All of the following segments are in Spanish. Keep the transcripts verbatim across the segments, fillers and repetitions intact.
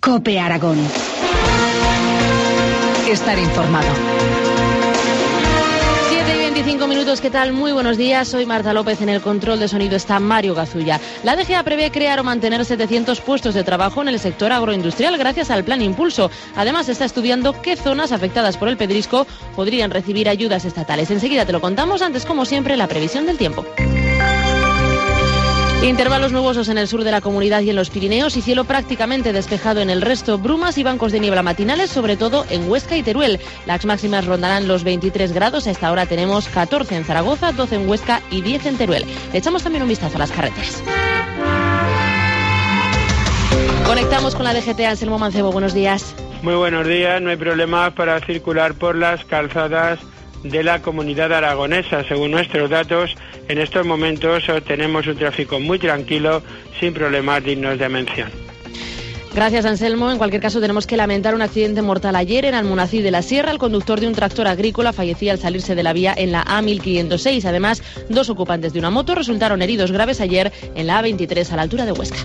COPE Aragón. Estar informado. siete y veinticinco minutos, ¿qué tal? Muy buenos días, soy Marta López, en el control de sonido está Mario Gazulla. La D G A prevé crear o mantener setecientos puestos de trabajo en el sector agroindustrial gracias al Plan Impulso. Además, está estudiando qué zonas afectadas por el pedrisco podrían recibir ayudas estatales. Enseguida te lo contamos, antes, como siempre, la previsión del tiempo. Intervalos nubosos en el sur de la comunidad y en los Pirineos y cielo prácticamente despejado en el resto. Brumas y bancos de niebla matinales, sobre todo en Huesca y Teruel. Las máximas rondarán los veintitrés grados. A esta hora tenemos catorce en Zaragoza, doce en Huesca y diez en Teruel. Le echamos también un vistazo a las carreteras. Conectamos con la D G T. Anselmo Mancebo, buenos días. Muy buenos días. No hay problemas para circular por las calzadas de la comunidad aragonesa. Según nuestros datos, en estos momentos tenemos un tráfico muy tranquilo, sin problemas dignos de mención. Gracias, Anselmo. En cualquier caso, tenemos que lamentar un accidente mortal ayer en Almunací de la Sierra. El conductor de un tractor agrícola fallecía al salirse de la vía en la A mil quinientos seis. Además, dos ocupantes de una moto resultaron heridos graves ayer en la A veintitrés a la altura de Huesca.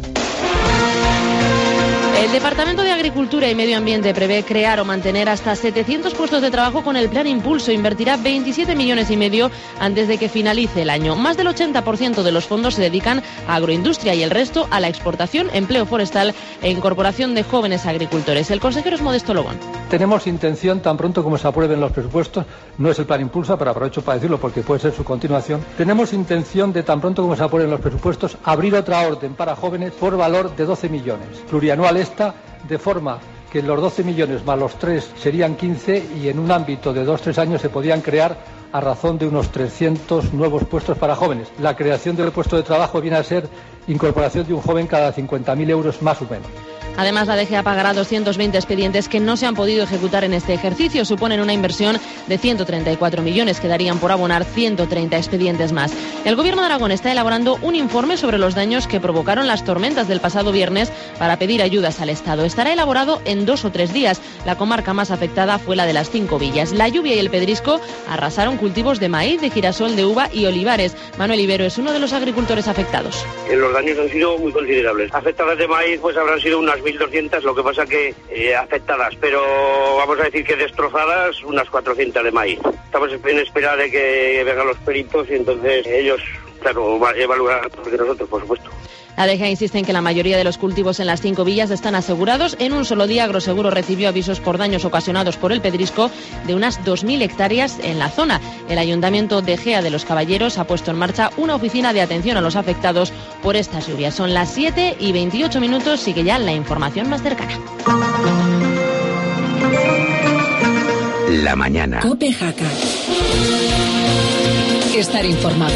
El Departamento de Agricultura y Medio Ambiente prevé crear o mantener hasta setecientos puestos de trabajo con el Plan Impulso. Invertirá veintisiete millones y medio antes de que finalice el año. Más del ochenta por ciento de los fondos se dedican a agroindustria y el resto a la exportación, empleo forestal e incorporación de jóvenes agricultores. El consejero es Modesto Lobón. Tenemos intención, tan pronto como se aprueben los presupuestos, no es el Plan Impulso, pero aprovecho para decirlo porque puede ser su continuación, tenemos intención de, tan pronto como se aprueben los presupuestos, abrir otra orden para jóvenes por valor de doce millones, plurianual esta, de forma que los doce millones más los tres serían quince y en un ámbito de dos a tres años se podían crear a razón de unos trescientos nuevos puestos para jóvenes. La creación del puesto de trabajo viene a ser incorporación de un joven cada cincuenta mil euros más o menos. Además, la D G A pagará doscientos veinte expedientes que no se han podido ejecutar en este ejercicio. Suponen una inversión de ciento treinta y cuatro millones. Quedarían por abonar ciento treinta expedientes más. El Gobierno de Aragón está elaborando un informe sobre los daños que provocaron las tormentas del pasado viernes para pedir ayudas al Estado. Estará elaborado en dos o tres días. La comarca más afectada fue la de las Cinco Villas. La lluvia y el pedrisco arrasaron cultivos de maíz, de girasol, de uva y olivares. Manuel Ibero es uno de los agricultores afectados. Los daños han sido muy considerables. Afectadas de maíz pues habrán sido unas mil doscientas, lo que pasa que eh, afectadas, pero vamos a decir que destrozadas unas cuatrocientas de maíz. Estamos en espera de que vengan los peritos y entonces ellos, claro, evaluarán de nosotros, por supuesto. La D G A insiste en que la mayoría de los cultivos en las Cinco Villas están asegurados. En un solo día, Agroseguro recibió avisos por daños ocasionados por el pedrisco de unas dos mil hectáreas en la zona. El Ayuntamiento de Gea de los Caballeros ha puesto en marcha una oficina de atención a los afectados por estas lluvias. Son las siete y veintiocho minutos, sigue ya la información más cercana. La mañana. COPE Jaca. Estar informado.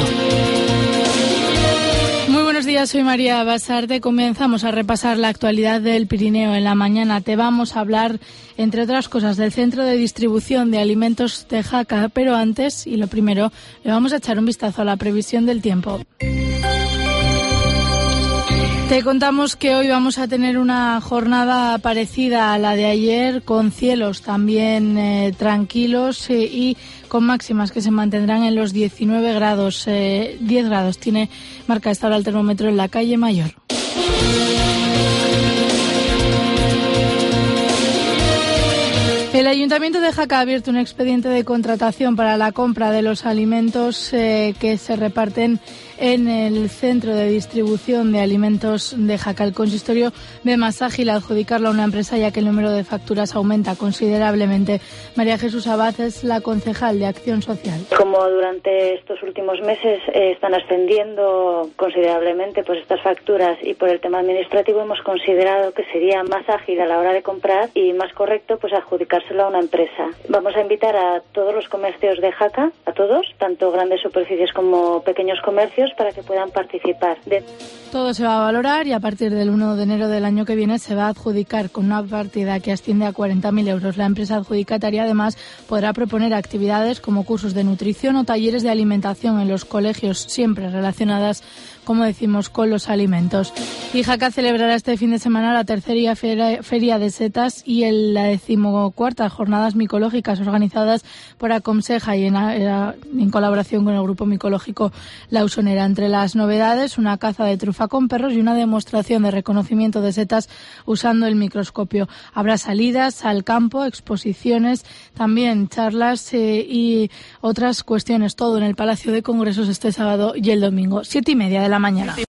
Buenos días, soy María Basarte. Comenzamos a repasar la actualidad del Pirineo en la mañana. Te vamos a hablar, entre otras cosas, del Centro de Distribución de Alimentos de Jaca, pero antes, y lo primero, le vamos a echar un vistazo a la previsión del tiempo. Te contamos que hoy vamos a tener una jornada parecida a la de ayer, con cielos también eh, tranquilos eh, y con máximas que se mantendrán en los diecinueve grados. Eh, diez grados tiene marca esta hora el termómetro en la calle Mayor. El Ayuntamiento de Jaca ha abierto un expediente de contratación para la compra de los alimentos eh, que se reparten en el Centro de Distribución de Alimentos de Jaca. El consistorio ve más ágil adjudicarlo a una empresa, ya que el número de facturas aumenta considerablemente. María Jesús Abad es la concejal de Acción Social. Como durante estos últimos meses eh, están ascendiendo considerablemente pues estas facturas, y por el tema administrativo hemos considerado que sería más ágil a la hora de comprar y más correcto pues adjudicárselo a una empresa. Vamos a invitar a todos los comercios de Jaca, a todos, tanto grandes superficies como pequeños comercios, para que puedan participar. De... Todo se va a valorar y a partir del uno de enero del año que viene se va a adjudicar con una partida que asciende a cuarenta mil euros. La empresa adjudicataria además podrá proponer actividades como cursos de nutrición o talleres de alimentación en los colegios, siempre relacionadas, como decimos, con los alimentos. Y Jaca celebrará este fin de semana la tercera feria, feria de setas y el, la decimocuarta jornadas micológicas organizadas por Acomseja y en, en colaboración con el grupo micológico La Usonera. manera. Entre las novedades, una caza de trufa con perros y una demostración de reconocimiento de setas usando el microscopio. Habrá salidas al campo, exposiciones, también charlas eh, y otras cuestiones. Todo en el Palacio de Congresos este sábado y el domingo, siete y media de la mañana.